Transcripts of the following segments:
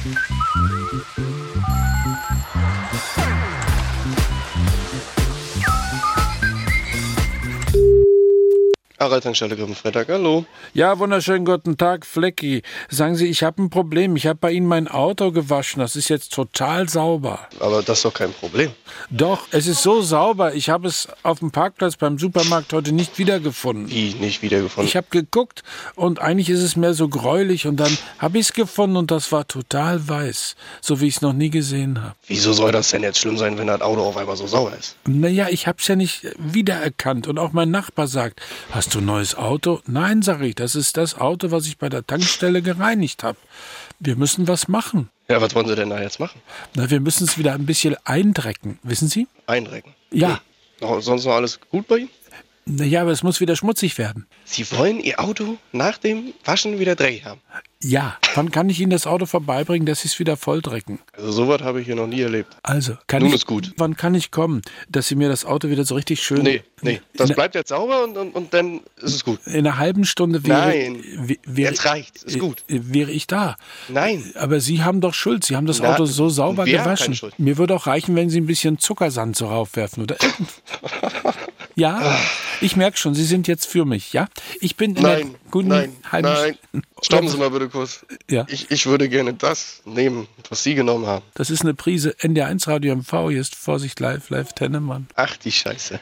Aral-Tankstelle Grifenfreitag, hallo. Ja, wunderschönen guten Tag, Flecki. Sagen Sie, ich habe ein Problem. Ich habe bei Ihnen mein Auto gewaschen. Das ist jetzt total sauber. Aber das ist doch kein Problem. Doch, es ist so sauber. Ich habe es auf dem Parkplatz beim Supermarkt heute nicht wiedergefunden. Wie, nicht wiedergefunden? Ich habe geguckt und eigentlich ist es mehr so gräulich. Und dann habe ich es gefunden und das war total weiß. So wie ich es noch nie gesehen habe. Wieso soll das denn jetzt schlimm sein, wenn das Auto auf einmal so sauer ist? Naja, ich habe es ja nicht wiedererkannt. Und auch mein Nachbar sagt, hast du ein neues Auto? Nein, sage ich, das ist das Auto, was ich bei der Tankstelle gereinigt habe. Wir müssen was machen. Ja, was wollen Sie denn da jetzt machen? Na, wir müssen es wieder ein bisschen eindrecken, wissen Sie? Einrecken? Ja. Sonst noch alles gut bei Ihnen? Naja, aber es muss wieder schmutzig werden. Sie wollen Ihr Auto nach dem Waschen wieder dreckig haben? Ja, wann kann ich Ihnen das Auto vorbeibringen, dass Sie es wieder volldrecken? Also sowas habe ich hier noch nie erlebt. Also, Nun ist gut. Wann kann ich kommen, dass Sie mir das Auto wieder so richtig schön... Nee, das bleibt jetzt sauber und dann ist es gut. In einer halben Stunde Jetzt reicht's, ist gut. Wäre ich da. Nein. Aber Sie haben doch Schuld, Sie haben das Auto so sauber wir haben keine gewaschen. Schuld. Mir würde auch reichen, wenn Sie ein bisschen Zuckersand so raufwerfen, oder? Ja, ich merke schon, Sie sind jetzt für mich, ja? Ich bin in der guten Nein. Stoppen Sie mal bitte kurz. Ja. Ich würde gerne das nehmen, was Sie genommen haben. Das ist eine Prise NDR1 Radio MV, hier ist Vorsicht live Tennemann. Ach, die Scheiße.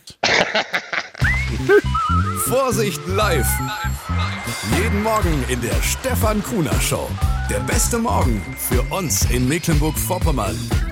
Vorsicht live. Jeden Morgen in der Stefan Kuhner Show. Der beste Morgen für uns in Mecklenburg-Vorpommern.